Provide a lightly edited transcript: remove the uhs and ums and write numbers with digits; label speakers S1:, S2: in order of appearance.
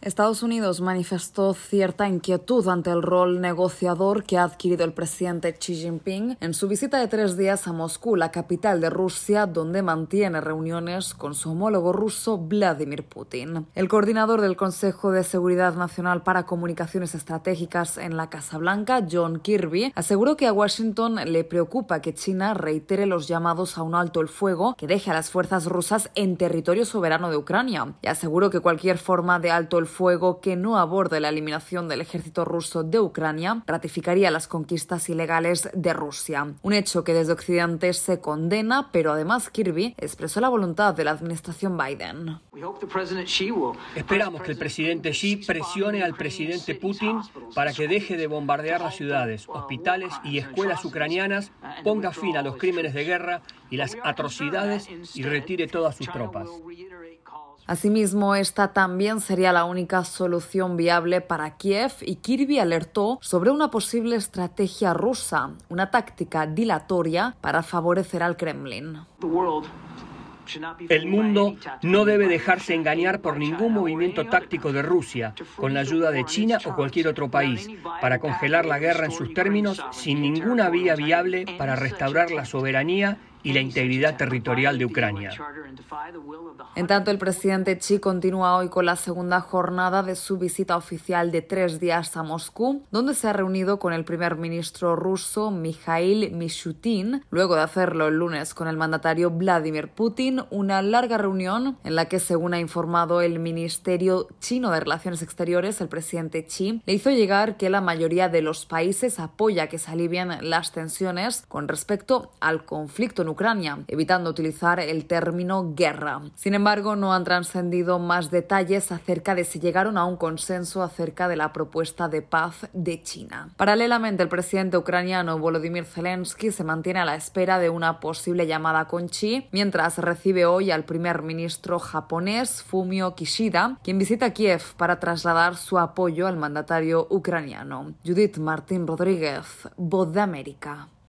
S1: Estados Unidos manifestó cierta inquietud ante el rol negociador que ha adquirido el presidente Xi Jinping en su visita de 3 días a Moscú, la capital de Rusia, donde mantiene reuniones con su homólogo ruso Vladimir Putin. El coordinador del Consejo de Seguridad Nacional para Comunicaciones Estratégicas en la Casa Blanca, John Kirby, aseguró que a Washington le preocupa que China reitere los llamados a un alto el fuego que deje a las fuerzas rusas en territorio soberano de Ucrania, y aseguró que cualquier forma de alto el fuego que no aborde la eliminación del ejército ruso de Ucrania ratificaría las conquistas ilegales de Rusia. Un hecho que desde Occidente se condena, pero además Kirby expresó la voluntad de la administración Biden.
S2: Esperamos que el presidente Xi presione al presidente Putin para que deje de bombardear las ciudades, hospitales y escuelas ucranianas, ponga fin a los crímenes de guerra y las atrocidades y retire todas sus tropas.
S1: Asimismo, esta también sería la única solución viable para Kiev, y Kirby alertó sobre una posible estrategia rusa, una táctica dilatoria para favorecer al Kremlin.
S2: El mundo no debe dejarse engañar por ningún movimiento táctico de Rusia, con la ayuda de China o cualquier otro país, para congelar la guerra en sus términos sin ninguna vía viable para restaurar la soberanía y la integridad territorial de Ucrania.
S1: En tanto, el presidente Xi continúa hoy con la segunda jornada de su visita oficial de 3 días a Moscú, donde se ha reunido con el primer ministro ruso Mikhail Mishustin, luego de hacerlo el lunes con el mandatario Vladimir Putin, una larga reunión en la que, según ha informado el Ministerio Chino de Relaciones Exteriores, el presidente Xi le hizo llegar que la mayoría de los países apoya que se alivien las tensiones con respecto al conflicto en Ucrania, evitando utilizar el término guerra. Sin embargo, no han trascendido más detalles acerca de si llegaron a un consenso acerca de la propuesta de paz de China. Paralelamente, el presidente ucraniano Volodymyr Zelensky se mantiene a la espera de una posible llamada con Xi, mientras recibe hoy al primer ministro japonés Fumio Kishida, quien visita Kiev para trasladar su apoyo al mandatario ucraniano. Judith Martín Rodríguez, Voz de América.